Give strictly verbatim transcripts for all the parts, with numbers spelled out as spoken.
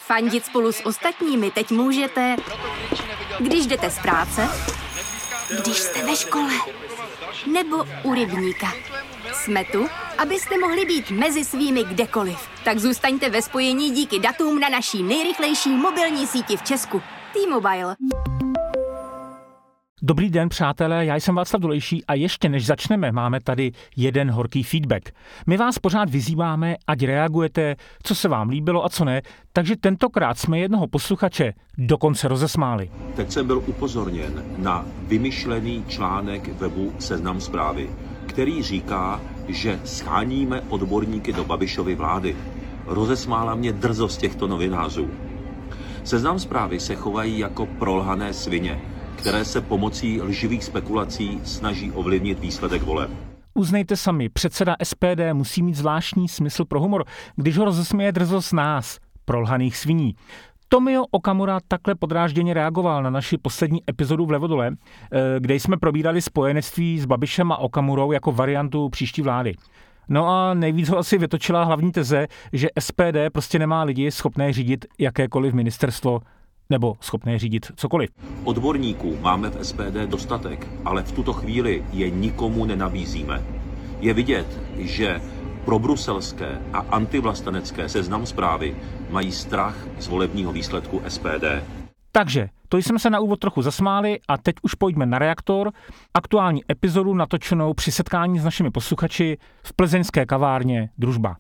Fandit spolu s ostatními teď můžete, když jdete z práce, když jste ve škole, nebo u rybníka. Jsme tu, abyste mohli být mezi svými kdekoliv. Tak zůstaňte ve spojení díky datům na naší nejrychlejší mobilní síti v Česku. T-Mobile. Dobrý den, přátelé, já jsem Václav Dolejší a ještě než začneme, máme tady jeden horký feedback. My vás pořád vyzýváme, ať reagujete, co se vám líbilo a co ne, takže tentokrát jsme jednoho posluchače dokonce rozesmáli. Teď jsem byl upozorněn na vymyšlený článek webu Seznam Zprávy, který říká, že scháníme odborníky do Babišovy vlády. Rozesmála mě drzost těchto novinářů. Seznam Zprávy se chovají jako prolhané svině, které se pomocí lživých spekulací snaží ovlivnit výsledek voleb. Uznejte sami, předseda S P D musí mít zvláštní smysl pro humor, když ho rozesměje drzost nás, prolhaných sviní. Tomio Okamura takhle podrážděně reagoval na naši poslední epizodu v Levodole, kde jsme probírali spojenectví s Babišem a Okamurou jako variantu příští vlády. No a nejvíc ho asi vytočila hlavní teze, že S P D prostě nemá lidi schopné řídit jakékoliv ministerstvo nebo schopné řídit cokoliv. Odborníků máme v S P D dostatek, ale v tuto chvíli je nikomu nenabízíme. Je vidět, že probruselské a antivlastenecké Seznam Zprávy mají strach z volebního výsledku S P D. Takže, to jsme se na úvod trochu zasmáli a teď už pojďme na Reaktor, aktuální epizodu natočenou při setkání s našimi posluchači v plzeňské kavárně Družba.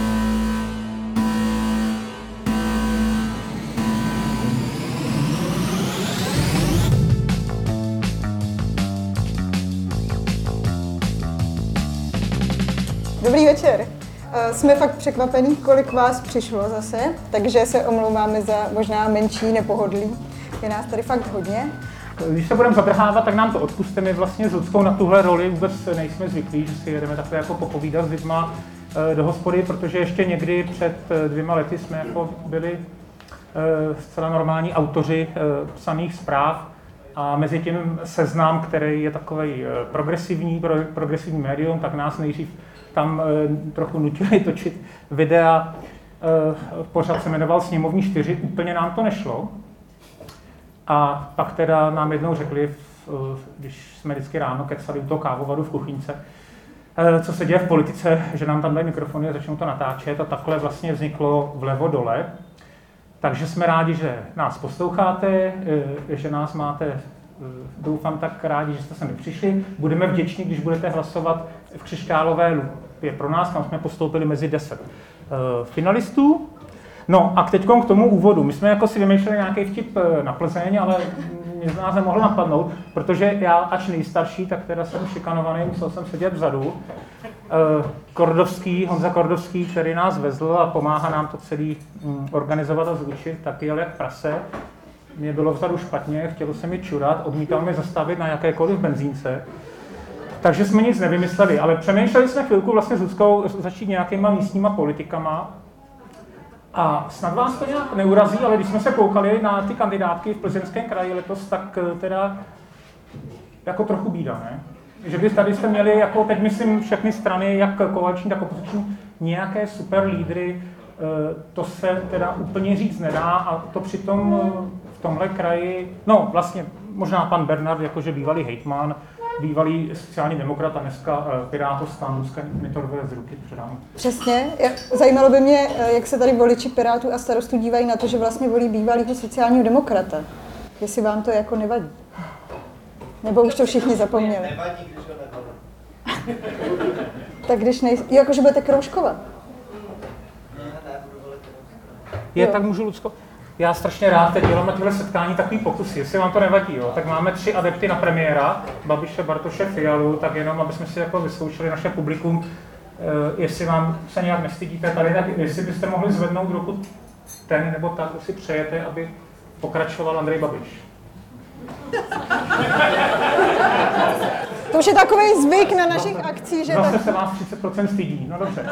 Dobrý večer. Jsme fakt překvapení, kolik vás přišlo zase, takže se omlouváme za možná menší nepohodlí. Je nás tady fakt hodně. Když se budeme zadrhávat, tak nám to odpuste. My vlastně s Ludskou na tuhle roli vůbec nejsme zvyklí, že si jedeme takhle jako popovídat s lidma do hospody, protože ještě někdy před dvěma lety jsme jako byli zcela normální autoři psaných zpráv a mezi tím Seznam, který je takovej progresivní, progresivní médium, tak nás nejdřív tam e, trochu nutili točit videa. E, pořád se jmenoval Sněmovní čtyři, úplně nám to nešlo. A pak teda nám jednou řekli, v, když jsme vždycky ráno kecali u toho kávovaru v kuchyňce, e, co se děje v politice, že nám tam dají mikrofony a začnou to natáčet a takhle vlastně vzniklo Vlevo dole. Takže jsme rádi, že nás posloucháte, e, že nás máte, doufám, tak rádi, že jste sem nepřišli. Budeme vděční, když budete hlasovat v křišťálové lupě pro nás, kam jsme postoupili mezi deset uh, finalistů. No a teď k tomu úvodu. My jsme jako si vymýšleli nějaký vtip na Plzeň, ale mě z nás nemohl napadnout, protože já, ač nejstarší, tak teda jsem šikanovaný, musel jsem sedět vzadu. Uh, Kordovský, Honza Kordovský, který nás vezl a pomáhá nám to celý um, organizovat a zvučit, tak jel jak prase. Mě bylo vzadu špatně, chtělo se mi čurat, odmítal mě zastavit na jakékoliv benzínce. Takže jsme nic nevymysleli, ale přemýšleli jsme chvilku vlastně s Ludskou začít nějakýma místníma politikama. A snad vás to nějak neurazí, ale když jsme se koukali na ty kandidátky v Plzeňském kraji letos, tak teda jako trochu bída, ne? Že by tady jste měli, jako teď myslím všechny strany, jak koaliční, tak opoziční, nějaké super lídry, to se teda úplně říct nedá a to přitom v tomhle kraji, no vlastně možná pan Bernard, jakože bývalý hejtman, bývalý sociální demokrat a dneska Pirátostan, Luzka mi to rve z ruky předám. Přesně. Zajímalo by mě, jak se tady voliči Pirátů a Starostů dívají na to, že vlastně volí bývalýho sociálního demokrata. Jestli vám to jako nevadí. Nebo už to všichni zapomněli. Nevadí, když ho nevolí. Tak když nej... Jakože budete kroužkovat. Je, tak můžu, Lucko? Já strašně rád teď dělám na tyhle setkání takový pokusy, jestli vám to nevadí, jo. Tak máme tři adepty na premiéra, Babiše, Bartoše, Fialu, tak jenom, aby jsme si jako vyzkoušeli naše publikum, eh, jestli vám se nějak nestydíte tady, tak jestli byste mohli zvednout ruku ten nebo tak, si přejete, aby pokračoval Andrej Babiš. To už je takový zvyk na našich zase, akcích, že... Zase tak... se vás třicet procent stydí, no dobře.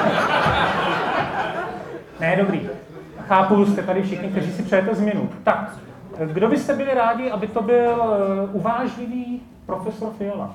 Ne, dobrý. Chápu, jste tady všichni, kteří si přejete změnu. Tak, kdo byste byli rádi, aby to byl uvážlivý profesor Fiala?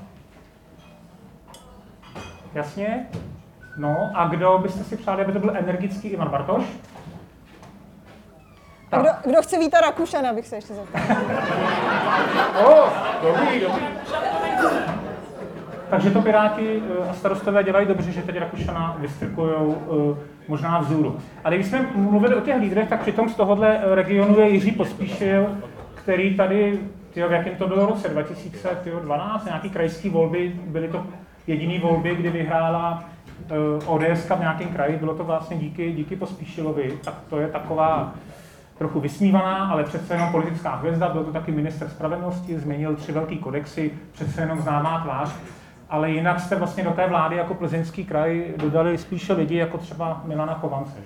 Jasně? No, a kdo byste si přáli, aby to byl energický Ivan Bartoš? A kdo, kdo chce Víta Rakušana, bych se ještě zeptal. O, dobrý, dobrý. Takže to Piráti a Starostové dělají dobře, že teď Rakušana vystrkujou možná vzůru. Ale když jsme mluvili o těch lídrech, tak přitom z tohohle regionu je Jiří Pospíšil, který tady, tyjo, v jakém to bylo roce, dva tisíce dvanáct, nějaký krajský volby, byly to jediný volby, kdy vyhrála O D S v nějakém kraji, bylo to vlastně díky, díky Pospíšilovi, tak to je taková trochu vysmívaná, ale přece jenom politická hvězda, byl to taky ministr spravedlnosti, změnil tři velký kodexy, přece jenom známá tvář, ale jinak jste vlastně do té vlády jako Plzeňský kraj dodali spíše lidi jako třeba Milana Chovance.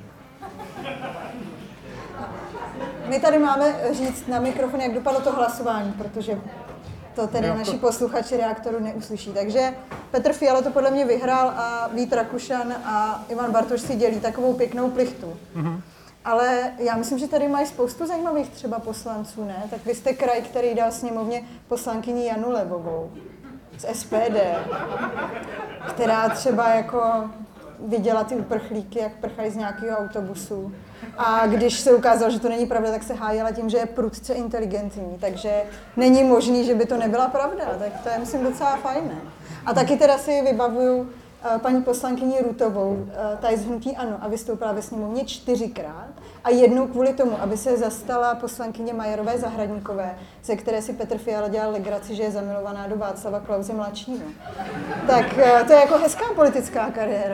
My tady máme říct na mikrofon, jak dopadlo to hlasování, protože to tedy naši posluchači Reaktoru neuslyší. Takže Petr Fiala to podle mě vyhrál a Vít Rakušan a Ivan Bartoš si dělí takovou pěknou plichtu. Mm-hmm. Ale já myslím, že tady mají spoustu zajímavých třeba poslanců, ne? Tak vy jste kraj, který dal sněmovně poslankyni Janu Levovou z S P D, která třeba jako viděla ty uprchlíky, jak prchají z nějakého autobusu. A když se ukázalo, že to není pravda, tak se hájila tím, že je prudce inteligentní. Takže není možný, že by to nebyla pravda. Tak to je, myslím, docela fajné. A taky teda si vybavuju uh, paní poslankyni Rutovou, uh, ta je z hnutí ANO a vystoupila ve sněmovně čtyřikrát. A jednou kvůli tomu, aby se zastala poslankyně Majerové Zahradníkové, ze které si Petr Fiala dělal legraci, že je zamilovaná do Václava Klause mladšího. Tak uh, to je jako hezká politická kariéra.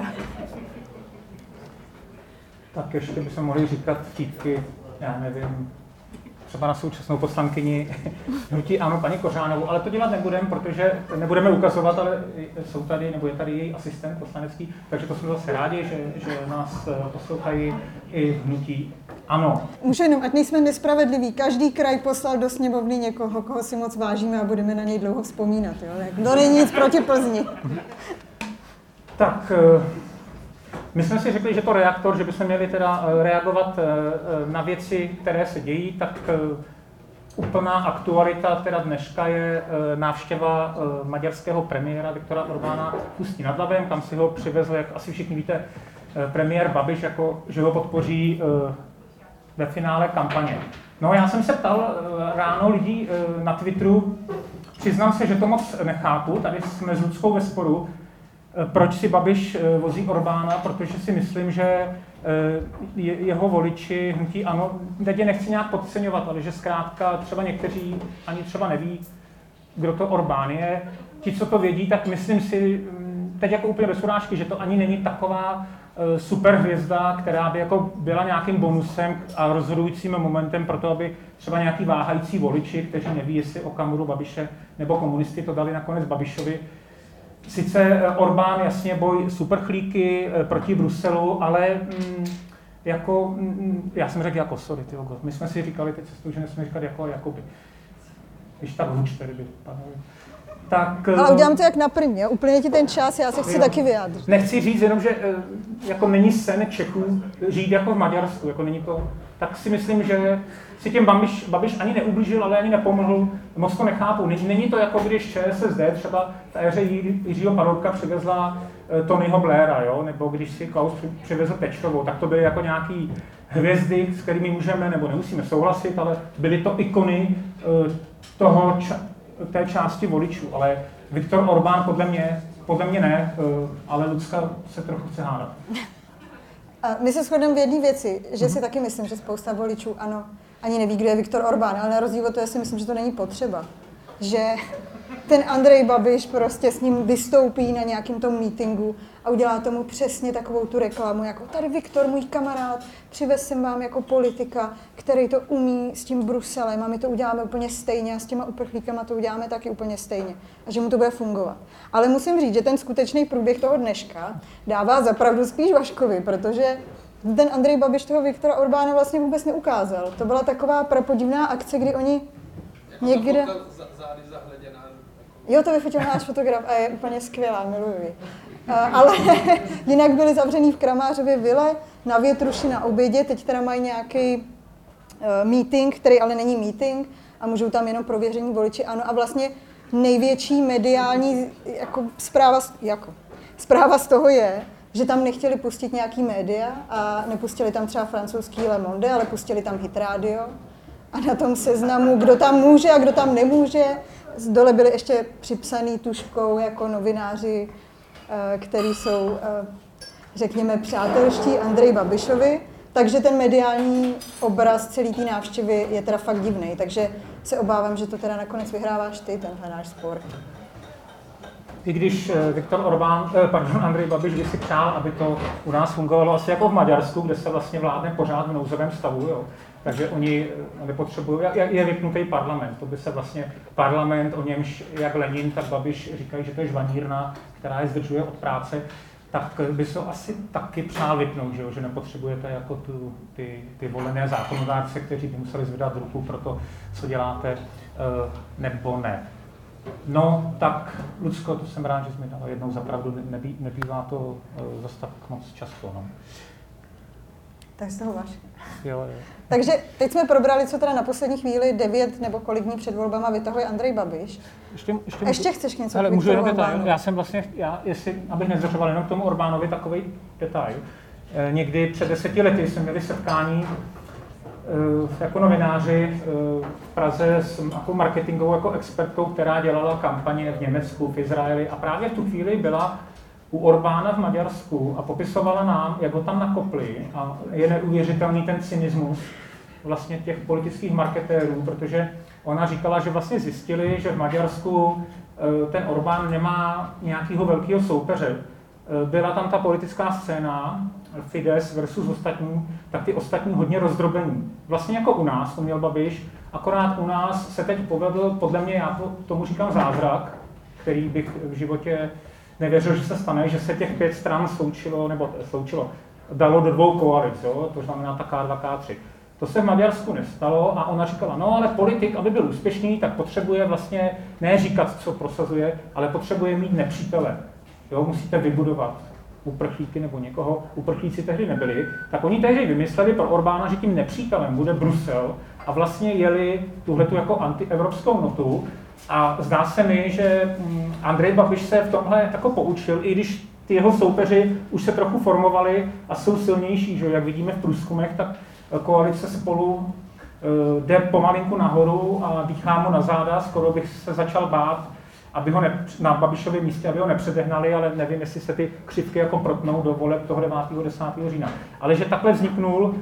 Tak ještě bychom mohli říkat vtípky, já nevím, třeba na současnou poslankyni hnutí ANO, paní Kořánovou, ale to dělat nebudeme, protože nebudeme ukazovat, ale jsou tady, nebo je tady její asistent poslanecký, takže to jsme zase rádi, že, že nás poslouchají i hnutí ANO. Můžu jenom, ať nejsme nespravedliví, každý kraj poslal do sněmovny někoho, koho si moc vážíme a budeme na něj dlouho vzpomínat, jo? To není nic proti Plzni. Tak, my jsme si řekli, že to Reaktor, že bychom měli teda reagovat na věci, které se dějí, tak úplná aktualita teda dneška je návštěva maďarského premiéra Viktora Orbána v Ústí nad Labem, kam si ho přivezl, jak asi všichni víte, premiér Babiš, jako, že ho podpoří ve finále kampaně. No, já jsem se ptal ráno lidí na Twitteru, přiznám se, že to moc nechápu, tady jsme s Ludskou ve sporu, proč si Babiš vozí Orbána, protože si myslím, že jeho voliči hnutí ANO, teď je nechci nějak podceňovat, ale že zkrátka třeba někteří ani třeba neví, kdo to Orbán je. Ti, co to vědí, tak myslím si, teď jako úplně bez urážky, že to ani není taková super hvězda, která by jako byla nějakým bonusem a rozhodujícím momentem pro to, aby třeba nějaký váhající voliči, kteří neví, jestli Okamuru, Babiše nebo komunisty to dali nakonec Babišovi. Sice Orbán, jasně, boj s uprchlíky proti Bruselu, ale mm, jako, mm, já jsem řekl jako, sorry, ty logo, my jsme si říkali teď cestu, že nesmíme říkat jako Jakoby. Když tak hůč tady by panovi. Tak, ale udělám to jak na primě, úplně ti ten čas, já se chci jo. taky vyjádřit. Nechci říct jenom, že jako není sen Čechů žít jako v Maďarsku, jako není to, tak si myslím, že si tím Babiš, Babiš ani neublížil, ale ani nepomohl, moc to nechápu. Není to jako když ČSSD třeba v éře Jiřího Paroubka přivezla Tonyho Blaira, jo? Nebo když si Klaus přivezl Tečrovou, tak to byly jako nějaký hvězdy, s kterými můžeme nebo nemusíme souhlasit, ale byly to ikony toho, té části voličů, ale Viktor Orbán podle mě, podle mě ne, ale Lucka se trochu chce hádat. My se shodneme v jedné věci, že si taky myslím, že spousta voličů ano, ani neví, kdo je Viktor Orbán, ale na rozdíl od toho si myslím, že to není potřeba. Že ten Andrej Babiš prostě s ním vystoupí na nějakém tom meetingu a udělá tomu přesně takovou tu reklamu, jako tady Viktor, můj kamarád, přivez jsem vám jako politika, který to umí s tím Bruselem a my to uděláme úplně stejně a s těma uprchlíkama to uděláme taky úplně stejně a že mu to bude fungovat. Ale musím říct, že ten skutečný průběh toho dneška dává zapravdu spíš Vaškovi, protože ten Andrej Babiš toho Viktora Orbána vlastně vůbec neukázal. To byla taková prapodivná akce, kdy oni někde... Jo, to vyfotil náš fotograf a je úplně skvělá, miluji ji. Uh, ale jinak byli zavřený v Kramářově vile, na Větruši na obědě, teď teda mají nějaký uh, meeting, který ale není meeting a můžou tam jenom prověření voliči ANO a vlastně největší mediální jako zpráva, jako, zpráva z toho je, že tam nechtěli pustit nějaký média a nepustili tam třeba francouzský Le Monde, ale pustili tam Hit Radio. A na tom seznamu, kdo tam může a kdo tam nemůže, dole byli ještě připsaný tužkou jako novináři, kteří jsou, řekněme, přátelští Andreji Babišovi. Takže ten mediální obraz celé té návštěvy je teda fakt divný. Takže se obávám, že to teda nakonec vyhráváš ty, tenhle náš spor. I když Viktor Orbán, pardon, Andrej Babiš by si přál, aby to u nás fungovalo asi jako v Maďarsku, kde se vlastně vládne pořád v nouzovém stavu, jo. Takže oni nepotřebují, je vypnutý parlament, to by se vlastně parlament, o němž jak Lenin, tak Babiš říkají, že to je žvanírna, která je zdržuje od práce, tak by se asi taky přál vypnout, že, jo? Že nepotřebujete jako tu, ty, ty volené zákonodárce, kteří by museli zvedat ruku pro to, co děláte, nebo ne. No, tak, Lucko, to jsem rád, že jsi mi dala jednou zapravdu, nebý, nebývá to zas tak moc často, no. Tak z toho máš. Jo, jo. Takže teď jsme probrali, co teda na poslední chvíli, devět nebo kolik dní před volbama vytahuje Andrej Babiš. Ještě, ještě, ještě chceš něco ale k můžu jenom Viktoru detail. Já jsem vlastně, já, jestli, abych nezdržoval jenom k tomu Orbánovi, takový detail. E, někdy před deseti lety jsme měli setkání e, jako novináři e, v Praze s jako marketingovou jako expertkou, která dělala kampaně v Německu, v Izraeli a právě v tu chvíli byla u Orbána v Maďarsku a popisovala nám, jak ho tam nakopli a je neuvěřitelný ten cynismus vlastně těch politických marketérů, protože ona říkala, že vlastně zjistili, že v Maďarsku ten Orbán nemá nějakého velkého soupeře. Byla tam ta politická scéna, Fidesz versus ostatní, tak ty ostatní hodně rozdrobení. Vlastně jako u nás, to měl Babiš, akorát u nás se teď povedl, podle mě, já to, tomu říkám zázrak, který bych v životě nevěřil, že se stane, že se těch pět stran sloučilo, nebo sloučilo, dalo do dvou koalic, jo? To znamená ta K dva, K tři. To se v Maďarsku nestalo a ona říkala, no ale politik, aby byl úspěšný, tak potřebuje vlastně ne říkat, co prosazuje, ale potřebuje mít nepřítele. Jo? Musíte vybudovat uprchlíky nebo někoho, uprchlíci tehdy nebyli, tak oni tehdy vymysleli pro Orbána, že tím nepřítelem bude Brusel a vlastně jeli tuhletu jako antievropskou notu. A zdá se mi, že Andrej Babiš se v tomhle jako poučil, i když ty jeho soupeři už se trochu formovali a jsou silnější, že jak vidíme v průzkumech, tak koalice Spolu jde pomalinku nahoru a dýchá mu na záda, skoro bych se začal bát, aby ho ne, na Babišově místě, aby ho nepředehnali, ale nevím, jestli se ty křivky jako protnou do voleb toho devátého desátého října. Ale že takhle vzniknul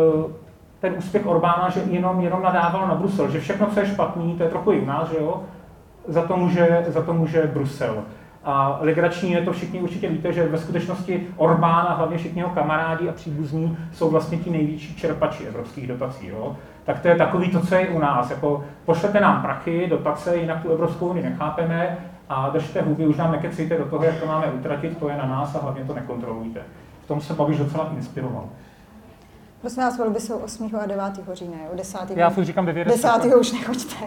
ten úspěch Orbána, že jenom, jenom nadával na Brusel, že všechno, co je špatný, to je trochu i u nás, že jo, za to může, za to může Brusel. A legrační je to, všichni určitě víte, že ve skutečnosti Orbán a hlavně všichni jeho kamarádi a příbuzní jsou vlastně ti největší čerpači evropských dotací. Jo? Tak to je takový to, co je u nás. Jako, pošlete nám prachy, dotace, jinak tu Evropskou unii nechápeme a držte huby, už nám nekecejte do toho, jak to máme utratit, to je na nás a hlavně to nekontrolujte. V tom se Babiš docela inspiroval. Prosím vás, volby jsou osmého a devátého října, jo? desátého Já furt říkám devět. desátého už nechoďte.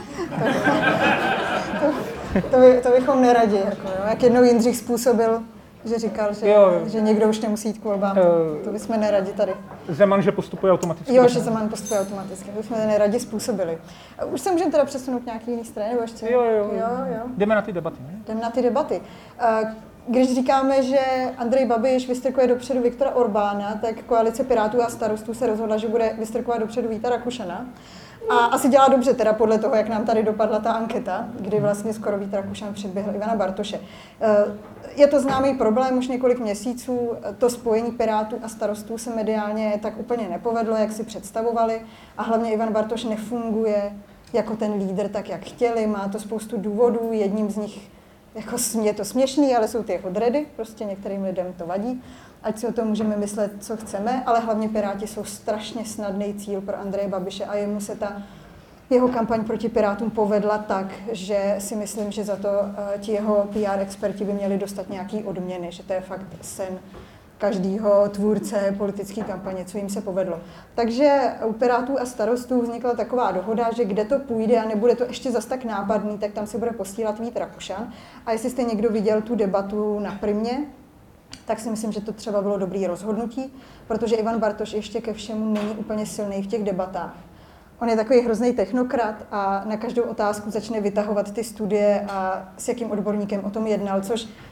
to, to, by, to bychom neradi. Jako, jo? Jak jednou Jindřich způsobil, že říkal, že, jo, jo. že někdo už nemusí jít k volbám. Uh, to bychom neradi tady. Zeman, že postupuje automaticky. Jo, že Zeman postupuje automaticky. To bychom neradi způsobili. Už se můžeme teda přesunout k nějaký jiný straně, nebo ještě? Jo, jo, jo, jo. Jdeme na ty debaty. Ne? Jdeme na ty debaty. Uh, Když říkáme, že Andrej Babiš vystrkuje dopředu Viktora Orbána, tak koalice Pirátů a Starostů se rozhodla, že bude vystrkovat dopředu Víta Rakušana. A asi dělá dobře teda podle toho, jak nám tady dopadla ta anketa, kdy vlastně skoro Vít Rakušan předběhl Ivana Bartoše. Je to známý problém už několik měsíců, to spojení Pirátů a Starostů se mediálně tak úplně nepovedlo, jak si představovali a hlavně Ivan Bartoš nefunguje jako ten lídr tak, jak chtěli, má to spoustu důvodů, jedním z nich jako je to směšný, ale jsou ty jeho dredy, prostě některým lidem to vadí, ať si o tom můžeme myslet, co chceme, ale hlavně Piráti jsou strašně snadný cíl pro Andreje Babiše a jemu se ta jeho kampaň proti Pirátům povedla tak, že si myslím, že za to ti jeho P R experti by měli dostat nějaký odměny, že to je fakt sen každého tvůrce politické kampaně, co jim se povedlo. Takže u Pirátů a Starostů vznikla taková dohoda, že kde to půjde a nebude to ještě zas tak nápadný, tak tam si bude posílat Vít Rakušan. A jestli jste někdo viděl tu debatu na Primě, tak si myslím, že to třeba bylo dobrý rozhodnutí, protože Ivan Bartoš ještě ke všemu není úplně silný v těch debatách. On je takový hrozný technokrat a na každou otázku začne vytahovat ty studie a s jakým odborníkem o tom jednal, což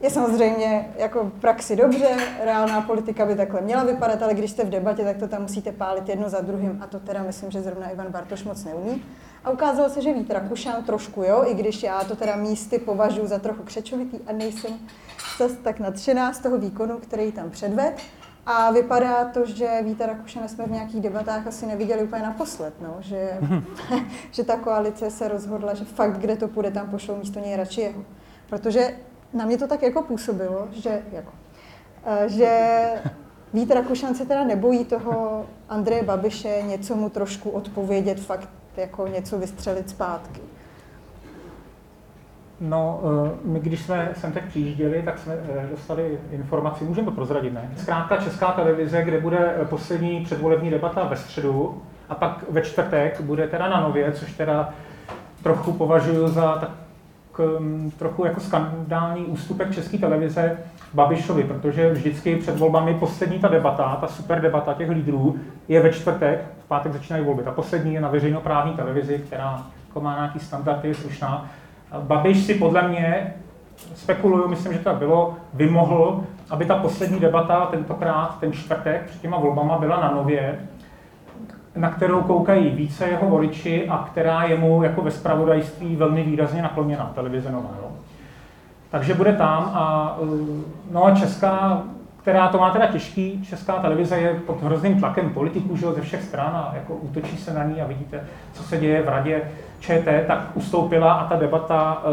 je samozřejmě jako v praxi dobře, reálná politika by takhle měla vypadat, ale když jste v debatě, tak to tam musíte pálit jedno za druhým a to teda myslím, že zrovna Ivan Bartoš moc neumí. A ukázalo se, že Vít Rakušan trošku jo, i když já to teda místy považuji za trochu křečovitý a nejsem zase tak nadšená z toho výkonu, který tam předved. A vypadá to, že Víta Rakušana jsme v nějakých debatách asi neviděli úplně naposled, no, že, že ta koalice se rozhodla, že fakt, kde to půjde, tam pošlou místo něj radši jeho. Protože na mě to tak jako působilo, že, jako, že Vít Rakušan se teda nebojí toho Andreje Babiše něco mu trošku odpovědět, fakt jako něco vystřelit zpátky. No, my když jsme sem teď přijížděli, tak jsme dostali informaci, můžeme to prozradit, ne? Zkrátka Česká televize, kde bude poslední předvolební debata ve středu a pak ve čtvrtek bude teda na Nově, což teda trochu považuji za tak trochu jako skandální ústupek České televize Babišovi, protože vždycky před volbami poslední ta debata, ta super debata těch lídrů je ve čtvrtek, v pátek začínají volby. Ta poslední je na veřejnoprávní televizi, která jako má nějaký standard, je slušná. Babiš si podle mě, spekuluju, myslím, že to tak bylo, vymohl, aby ta poslední debata tentokrát, ten čtvrtek před těma volbama byla na Nově, na kterou koukají více jeho voliči a která je mu jako ve zpravodajství velmi výrazně nakloněná, televize Nová. Jo. Takže bude tam a no a česká, která to má teda těžký, Česká televize je pod hrozným tlakem politiků, že ze všech stran a jako útočí se na ní a vidíte, co se děje v radě ČT, tak ustoupila a ta debata,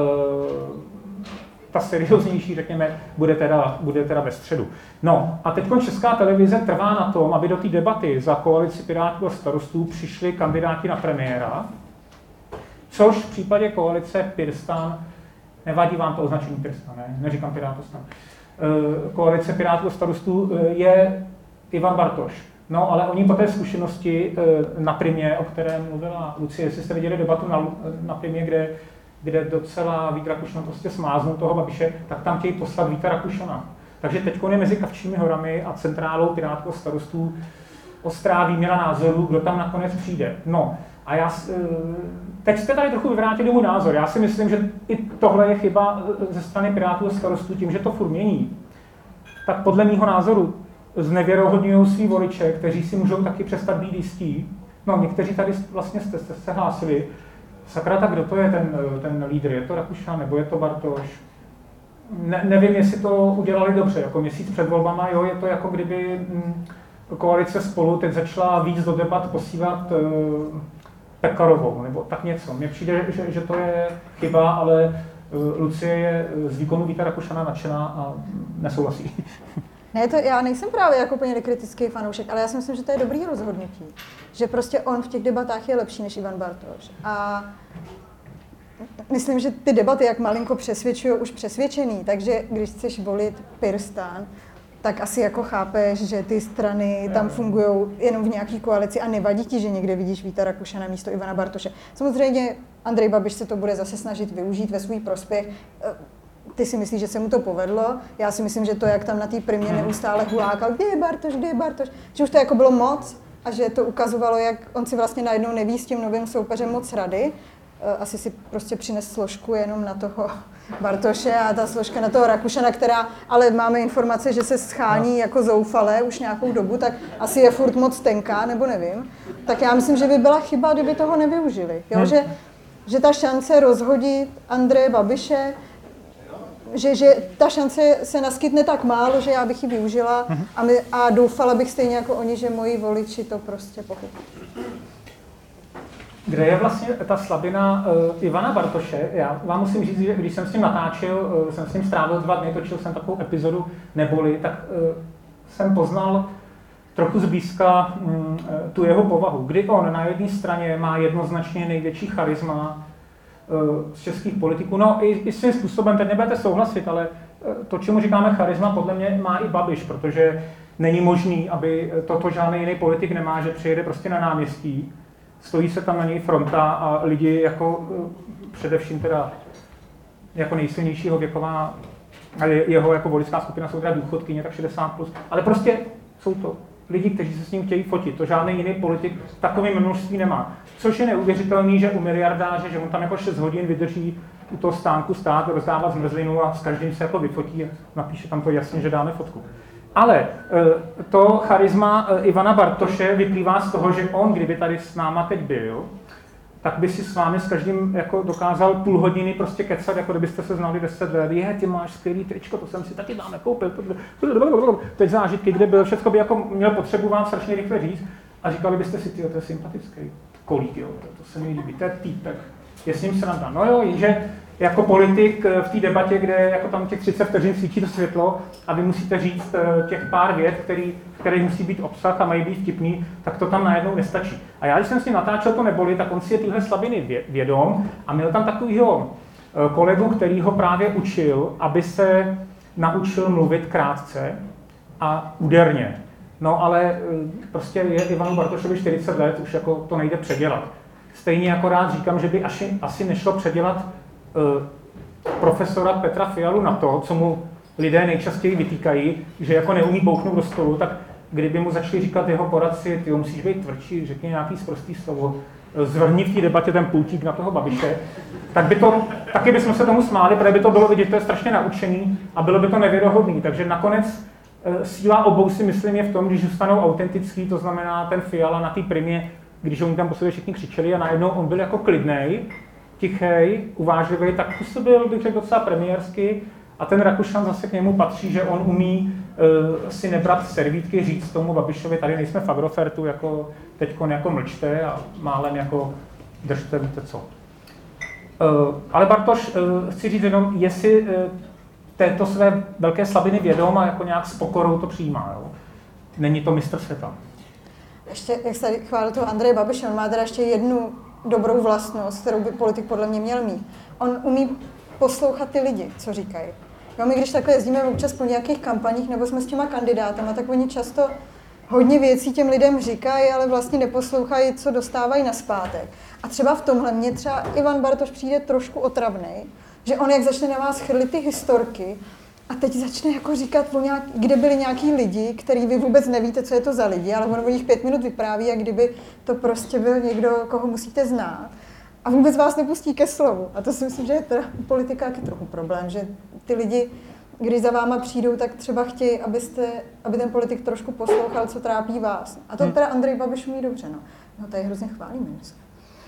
ta serióznější, řekněme, bude teda, bude teda ve středu. No a teď Česká televize trvá na tom, aby do té debaty za koalici Pirátů a Starostů přišli kandidáti na premiéra, což v případě koalice PirSTAN, nevadí vám to označení PirSTAN, ne? Neříkám Pirátostan, koalice Pirátů a Starostů je Ivan Bartoš. No, ale oni po té zkušenosti na Primě, o které mluvila Lucie, jestli jste viděli debatu na, na Primě, kde, kde docela Vít Rakušan prostě smáznul toho Babiše, tak tam chtějí poslat Víta Rakušana. Takže teď je mezi Kavčími horami a centrálou Pirátů a Starostů ostrá výměna názorů, kdo tam nakonec přijde. No, a já, teď jste tady trochu vyvrátili můj názor. Já si myslím, že i tohle je chyba ze strany Pirátů a Starostů tím, že to furt mění. Tak podle mýho názoru znevěrohodňují svý voliče, kteří si můžou taky přestat být jistí. No, někteří tady vlastně jste, jste se hlásili. Sakra, tak kdo to je ten, ten lídr? Je to Rakušan nebo je to Bartoš? Ne, nevím, jestli to udělali dobře. Jako měsíc před volbama, jo, je to jako kdyby hm, koalice Spolu teď začala víc do debat posílat uh, Pekarovou, nebo tak něco. Mně přijde, že, že to je chyba, ale uh, Lucie je z výkonu Víta Rakušana nadšená a nesouhlasí. Ne, to já nejsem právě jako úplně kritický fanoušek, ale já si myslím, že to je dobrý rozhodnutí. Že prostě on v těch debatách je lepší než Ivan Bartoš. A myslím, že ty debaty, jak malinko přesvědčují už přesvědčený, takže když chceš volit PirSTAN, tak asi jako chápeš, že ty strany tam fungují jenom v nějaký koalici a nevadí ti, že někde vidíš Víta Rakušana místo Ivana Bartoše. Samozřejmě Andrej Babiš se to bude zase snažit využít ve svůj prospěch. Ty si myslíš, že se mu to povedlo, já si myslím, že to, jak tam na té Primě neustále hulákal, kde je Bartoš, kde je Bartoš, že už to jako bylo moc a že to ukazovalo, jak on si vlastně najednou neví s tím novým soupeřem moc rady. Asi si prostě přines složku jenom na toho Bartoše a ta složka na toho Rakušana, která, ale máme informace, že se schání no. jako zoufalé už nějakou dobu, tak asi je furt moc tenká, nebo nevím. Tak já myslím, že by byla chyba, kdyby toho nevyužili. Jo? Hmm. Že, že ta šance rozhodit Andreje Babiše, Že, že ta šance se naskytne tak málo, že já bych ji využila a, my, a doufala bych stejně jako oni, že moji voliči to prostě pochopí. Kde je vlastně ta slabina uh, Ivana Bartoše? Já vám musím říct, že když jsem s ním natáčel, uh, jsem s ním strávil dva dny, točil jsem takovou epizodu Neboli, tak uh, jsem poznal trochu zblízka um, tu jeho povahu. Kdy on na jedné straně má jednoznačně největší charisma z českých politiků. No i, i svým způsobem, teď nebudete souhlasit, ale to, čemu říkáme charisma, podle mě má i Babiš, protože není možný, aby toto žádný jiný politik nemá, že přijede prostě na náměstí, stojí se tam na něj fronta a lidi jako především teda jako nejsilnějšího věková, ale jeho jako voličská skupina jsou teda důchodkyně, tak šedesát plus, ale prostě jsou to lidi, kteří se s ním chtějí fotit. To žádný jiný politik takové množství nemá. Což je neuvěřitelný, že u miliardáře, že on tam jako šest hodin vydrží u toho stánku stát, rozdávat zmrzlinu a s každým se jako vyfotí a napíše tam to jasně, že dáme fotku. Ale to charisma Ivana Bartoše vyplývá z toho, že on, kdyby tady s náma teď byl, tak by si s vámi s každým jako dokázal půl hodiny prostě kecat, jako kdybyste se znali deset let. Je, ty máš skvělý tričko, to jsem si taky dáme koupil. Teď zážitky, kde byl, všechno by jako měl potřebu vám strašně rychle říct a říkali byste si, tyjo, to je sympatický kolík, jo, to se mi líbí, to je týpek, je s ním sranda. No jo, jenže jako politik v té debatě, kde jako tam těch třicet vteřin svítí to světlo a vy musíte říct těch pár vět, který, který musí být obsah a mají být vtipný, tak to tam najednou nestačí. A já, když jsem s ním natáčel To neboli, tak on si je tyhle slabiny vědom a měl tam takovýho kolegu, který ho právě učil, aby se naučil mluvit krátce a úderně. No ale prostě je Ivanu Bartošovi čtyřicet let, už jako to nejde předělat. Stejně jako rád říkám, že by asi, asi nešlo předělat uh, profesora Petra Fialu na to, co mu lidé nejčastěji vytýkají, že jako neumí bouchnout do stolu, tak kdyby mu začali říkat jeho poradci, ty musíš být tvrdší, řekni nějaký sprostý slovo, zvrhni v té debatě ten pultík na toho Babiše, tak by to, taky bychom se tomu smáli, protože by to bylo vidět, to je strašně naučený a bylo by to nevěrohodný. Takže nakonec síla obou si myslím je v tom, když zůstanou autentický, to znamená ten Fiala na té primě, když oni tam po sobě všichni křičeli a najednou on byl jako klidnej, tichej, uvážlivý, tak působil, bych řekl, docela premiérsky a ten Rakušan zase k němu patří, že on umí uh, si nebrat servítky, říct tomu Babišovi, tady nejsme v Agrofertu, jako teďkon jako mlčte a málem jako držte, víte co. Uh, ale Bartoš, uh, chci říct jenom, jestli uh, této své velké slabiny vědom a jako nějak s pokorou to přijímá. Jo? Není to mistr světa. Ještě, jak se tady chválil toho Andreje Babiše, on má teda ještě jednu dobrou vlastnost, kterou by politik podle mě měl mít. On umí poslouchat ty lidi, co říkají. Jo, my když takhle jezdíme občas po nějakých kampaních nebo jsme s těma kandidátama, tak oni často hodně věcí těm lidem říkají, ale vlastně neposlouchají, co dostávají nazpátek. A třeba v tomhle mě třeba Ivan Bartoš přijde trošku otravnej, že on jak začne na vás chrlit ty historky a teď začne jako říkat, o nějak, kde byli nějaký lidi, který vy vůbec nevíte, co je to za lidi, ale on o nich pět minut vypráví, jak kdyby to prostě byl někdo, koho musíte znát. A vůbec vás nepustí ke slovu. A to si myslím, že je teda u politika taky trochu problém, že ty lidi, když za váma přijdou, tak třeba chtějí, abyste, aby ten politik trošku poslouchal, co trápí vás. A to teda Andrej Babiš umí dobře, no. No tady hrozně chválíme dneska.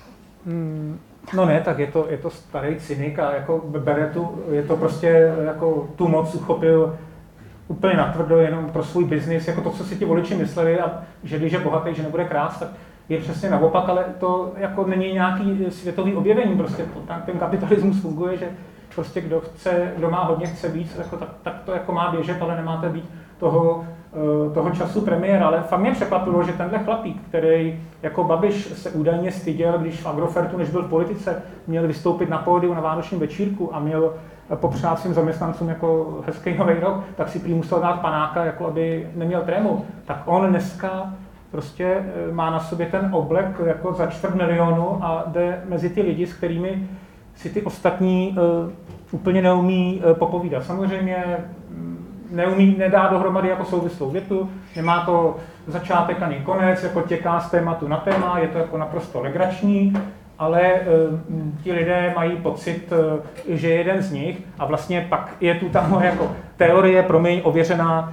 Hmm. No ne, tak je to, je to starý cynik a jako bere tu, je to prostě jako tu moc uchopil úplně natvrdo jenom pro svůj biznis, jako to, co si ti voliči mysleli a že když je bohatý, že nebude krást, tak je přesně naopak, ale to jako není nějaký světový objevení, prostě to, tak ten kapitalismus funguje, že prostě kdo chce, kdo má hodně chce víc, jako, tak, tak to jako má běžet, ale nemáte být toho, toho času premiéra, ale fakt mě překvapilo, že tenhle chlapík, který jako Babiš se údajně styděl, když v Agrofertu, než byl v politice, měl vystoupit na pódiu na vánočním večírku a měl popřát svým zaměstnancům jako hezký nový rok, tak si prý musel dát panáka, jako aby neměl trému. Tak on dneska prostě má na sobě ten oblek jako za čtvrt milionu a jde mezi ty lidi, s kterými si ty ostatní uh, úplně neumí uh, popovídat. Samozřejmě neumí, nedá dohromady jako souvislou větu, nemá to začátek ani konec, jako těká z tématu na téma, je to jako naprosto legrační, ale uh, ti lidé mají pocit, uh, že jeden z nich, a vlastně pak je tu ta moje jako teorie, promiň, ověřená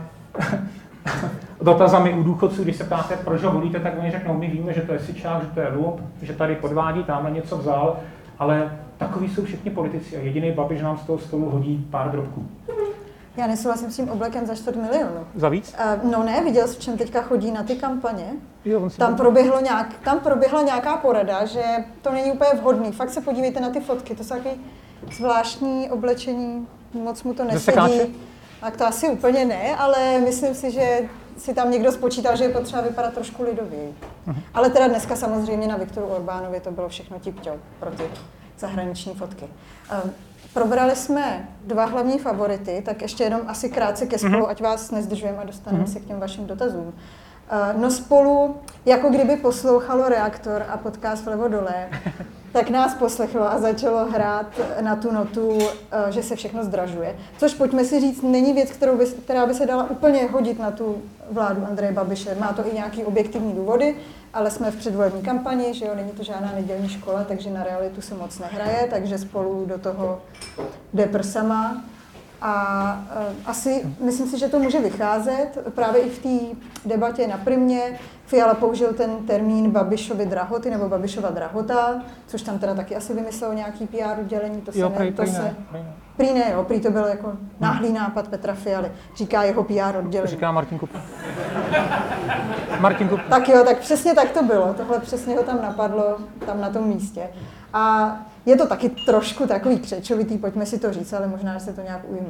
dotazami u důchodců, když se ptáte, proč ho volíte, tak oni řeknou, my víme, že to je sičák, že to je lump, že tady podvádí, tamhle něco vzal, ale takový jsou všichni politici a jediný Babiš nám z toho stolu hodí pár drobků. Já nesouhlasím s tím oblekem za čtvrt milionu. Za víc? Uh, no ne, viděl jsi, v čem teďka chodí na ty kampaně. Jo, tam, proběhlo nějak, tam proběhla nějaká porada, že to není úplně vhodný. Fakt se podívejte na ty fotky, to jsou takový zvláštní oblečení, moc mu to nesedí. Tak to asi úplně ne, ale myslím si, že si tam někdo spočítal, že je potřeba vypadat trošku lidověji. Uh-huh. Ale teda dneska samozřejmě na Viktoru Orbánovi to bylo všechno tip-top pro ty zahraniční fotky. Um, probrali jsme dva hlavní favority, tak ještě jenom asi krátce ke Spolu, uh-huh. ať vás nezdržujeme a dostaneme uh-huh. se k těm vašim dotazům. Uh, no Spolu, jako kdyby poslouchalo Reaktor a podcast vlevo dole, tak nás poslechlo a začalo hrát na tu notu, že se všechno zdražuje. Což pojďme si říct, není věc, kterou by, která by se dala úplně hodit na tu vládu Andreje Babiše. Má to i nějaký objektivní důvody, ale jsme v předvolební kampani, že jo, není to žádná nedělní škola, takže na realitu se moc nehraje, takže spolu do toho jde prsama. A uh, asi myslím si, že to může vycházet. Právě i v té debatě na Primě Fiala použil ten termín Babišovy drahoty nebo Babišova drahota, což tam teda taky asi vymyslel nějaký P R udělení. To se jo, ne, prý, to prý se, ne, prý ne. Prý ne, jo, prý to byl jako náhlý nápad Petra Fialy. Říká jeho P R oddělení. Říká Martin Kupka. Martin Kupka. Tak jo, tak přesně tak to bylo. Tohle přesně ho tam napadlo, tam na tom místě. A je to taky trošku takový křečovitý, pojďme si to říct, ale možná, že se to nějak ujme.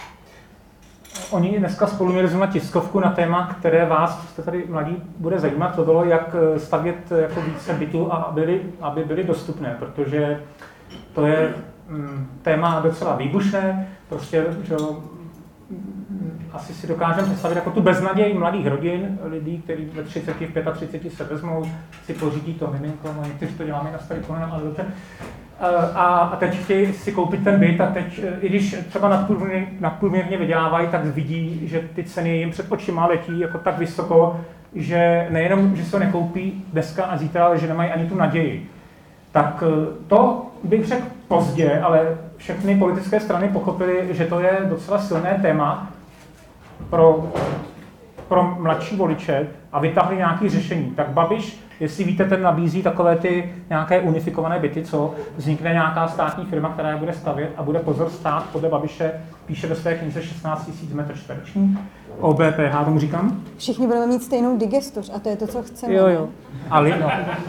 Oni dneska spolu měli zrovna tiskovku na téma, které vás, jste tady mladí, bude zajímat. To bylo, jak stavět jako více bytů, a aby, aby byly dostupné, protože to je mm, téma docela výbušné. Prostě, že, mm, asi si dokážeme představit jako tu beznaděj mladých rodin, lidí, kteří ve třiceti, v třiceti pěti se vezmou, si pořídí to miminko, no někteří to děláme na starý kolena, ale dobře. A, a teď chtějí si koupit ten byt a teď, i když třeba nadprůměrně, nadprůměrně vydělávají, tak vidí, že ty ceny jim před očima letí jako tak vysoko, že nejenom, že se ho nekoupí dneska a zítra, ale že nemají ani tu naději. Tak to bych řekl pozdě, ale všechny politické strany pochopily, že to je docela silné téma pro, pro mladší voliče a vytáhli nějaké řešení. Tak Babiš, jestli víte, ten nabízí takové ty nějaké unifikované byty, co vznikne nějaká státní firma, která je bude stavět a bude pozor stát podle Babiše, píše ve své knize šestnáct tisíc metrů čtverečních, O B P H tomu říkám. Všichni budeme mít stejnou digestoř a to je to, co chceme. Jo, jo. Ale no.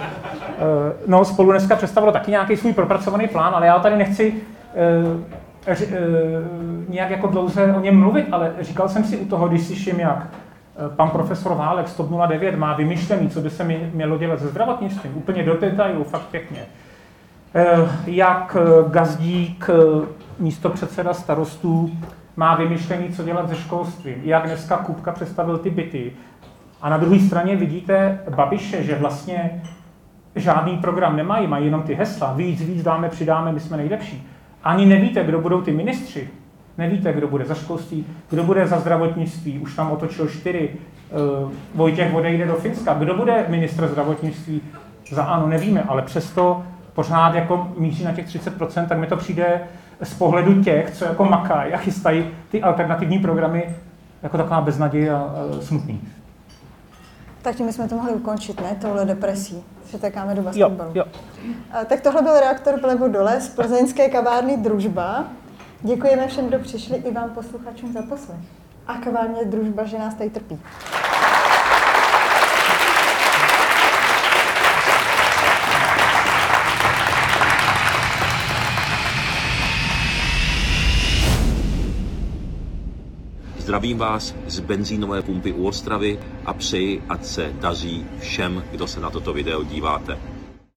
no, spolu dneska představilo taky nějaký svůj propracovaný plán, ale já tady nechci uh, ři, uh, nějak jako dlouze o něm mluvit, ale říkal jsem si u toho, když slyším, jak pan profesor Válek z TOP nula devět má vymyšlený, co by se mělo dělat se zdravotnictvím, úplně do detailu, fakt pěkně. Jak Gazdík, místopředseda starostů, má vymyšlený, co dělat se školstvím, jak dneska Kupka představil ty byty. A na druhé straně vidíte Babiše, že vlastně žádný program nemají, mají jenom ty hesla, víc, víc dáme, přidáme, my jsme nejlepší. Ani nevíte, kdo budou ty ministři. Nevíte, kdo bude za školství, kdo bude za zdravotnictví, už tam otočil čtyři, uh, Vojtěch odejde do Finska, kdo bude ministr zdravotnictví za ANO, nevíme, ale přesto pořád jako míří na těch třicet procent, tak mi to přijde z pohledu těch, co jako makají a chystají ty alternativní programy, jako taková beznaděj a uh, smutný. Tak tím jsme to mohli ukončit, ne? Tohle depresí. Přetekáme do basketbalu. Jo, jo. Tak tohle byl Reaktor vlevo dole z plzeňské kavárny Družba. Děkujeme všem, kdo přišli, i vám posluchačům za poslech. A kavárně Družba, že nás tady trpí. Zdravím vás z benzínové pumpy u Ostravy a přeji, ať se daří všem, kdo se na toto video díváte.